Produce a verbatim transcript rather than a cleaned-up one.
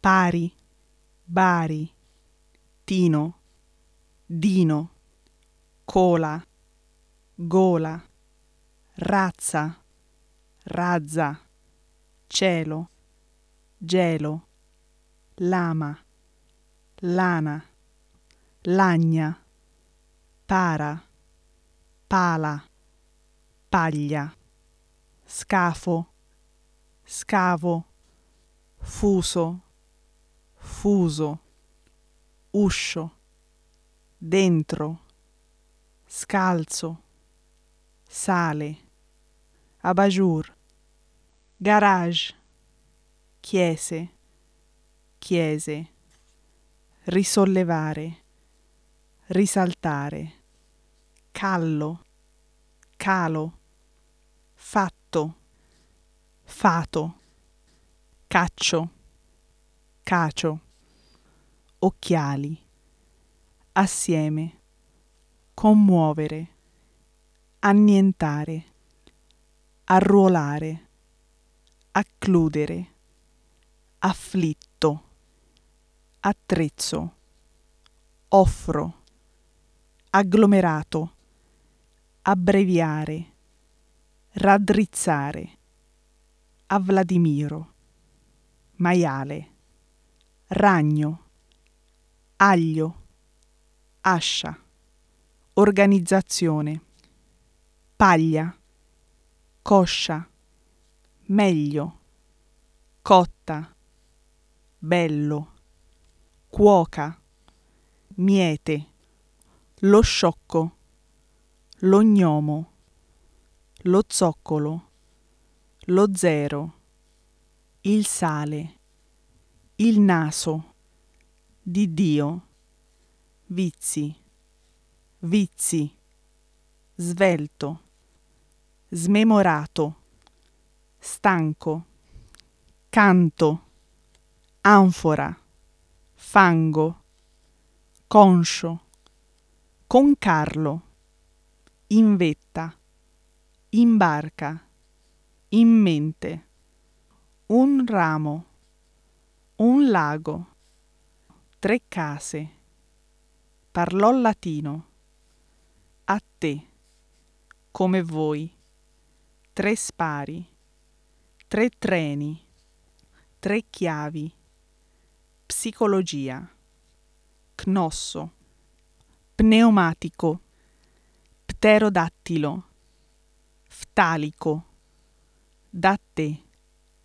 pari, bari, tino, dino, cola, gola, razza, razza, cielo, gelo, lama, lana, lagna, para, pala, paglia, scafo, scavo, fuso, fuso, uscio, dentro, scalzo, sale, abajur, garage, chiese, chiese, risollevare, risaltare, callo, calo, fatto, fato, caccio, cacio, occhiali, assieme, commuovere, annientare, arruolare, accludere, afflitto, attrezzo, offro, agglomerato, abbreviare, raddrizzare, a Vladimiro, maiale, ragno, aglio, ascia, organizzazione, paglia, coscia, meglio, cotta, bello, cuoca, miete, lo sciocco, lo gnomo, lo zoccolo, lo zero, il sale, il naso, di Dio, vizi, vizi, svelto, smemorato, stanco, canto, anfora, fango, conscio, concarlo, in vetta, in barca, in mente, un ramo, un lago, tre case, parlò latino, a te, come voi, tre spari, tre treni, tre chiavi, psicologia, cnosso, pneumatico, pterodattilo, ftalico, da te.